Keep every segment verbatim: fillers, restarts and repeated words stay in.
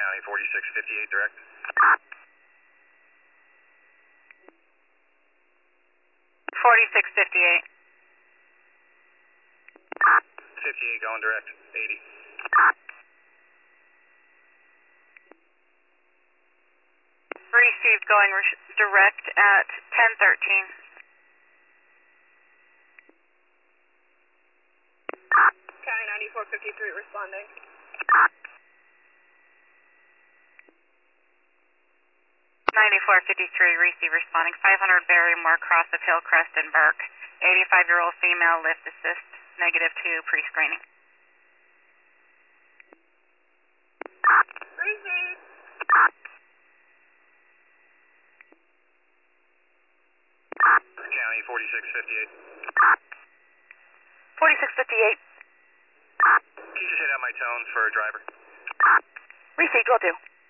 County, forty-six fifty-eight direct. forty-six fifty-eight. fifty-eight going direct, eighty. Received going re- direct at ten thirteen. County ninety-four fifty-three responding. ninety-four fifty-three, receive responding. five hundred Barrymore, cross of Hillcrest and Burke. eighty-five-year-old female, lift assist, negative two, pre-screening. Receive. County, forty-six fifty-eight. forty-six fifty-eight. Can you just hit out my tone for a driver? Received, will do.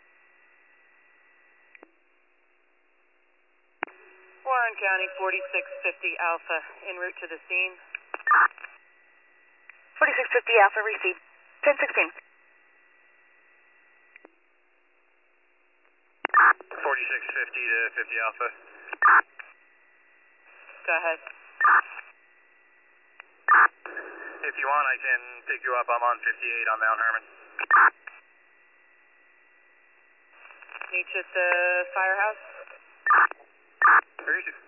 Warren County, forty-six fifty Alpha, en route to the scene. forty-six fifty Alpha, received. ten sixteen. forty-six fifty to fifty Alpha. Go ahead. If you want, I can pick you up. I'm on fifty-eight on Mount Herman. Meet you at the firehouse. Where is it?